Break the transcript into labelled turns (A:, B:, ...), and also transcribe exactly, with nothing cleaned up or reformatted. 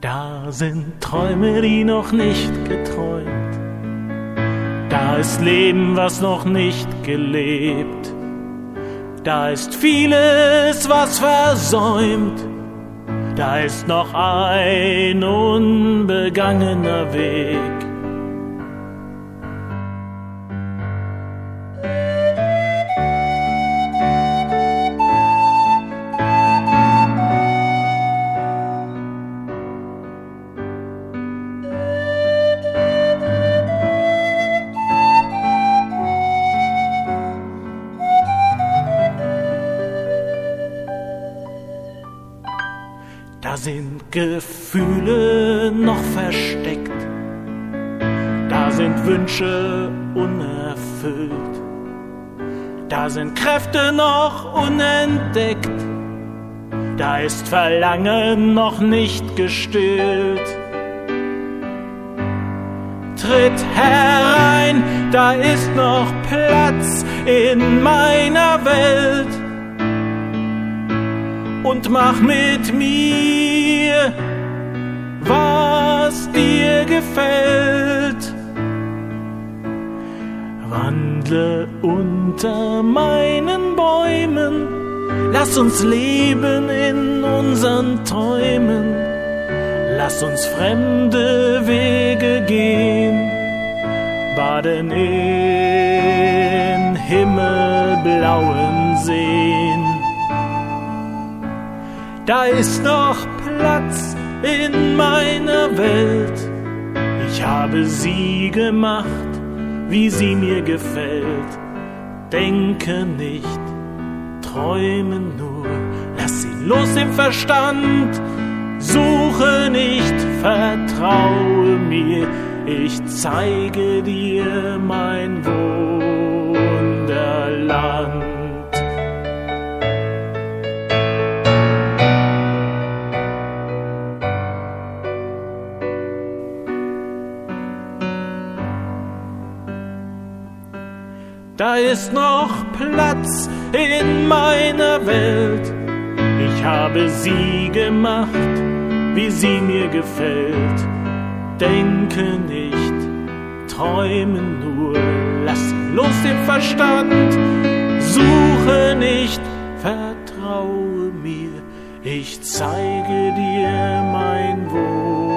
A: Da sind Träume, die noch nicht geträumt. Da ist Leben, was noch nicht gelebt. Da ist vieles, was versäumt. Da ist noch ein unbegangener Weg. Da sind Gefühle noch versteckt, da sind Wünsche unerfüllt, da sind Kräfte noch unentdeckt, da ist Verlangen noch nicht gestillt. Tritt herein, da ist noch Platz in meiner Welt. Und mach mit mir, was dir gefällt. Wandle unter meinen Bäumen, lass uns leben in unseren Träumen. Lass uns fremde Wege gehen, baden in himmelblauen Seen. Da ist noch Platz in meiner Welt. Ich habe sie gemacht, wie sie mir gefällt. Denke nicht, träume nur, lass sie los im Verstand. Suche nicht, vertraue mir, ich zeige dir mein Wunderland. Da ist noch Platz in meiner Welt. Ich habe sie gemacht, wie sie mir gefällt. Denke nicht, träume nur, lass los den Verstand. Suche nicht, vertraue mir, ich zeige dir mein Wohl.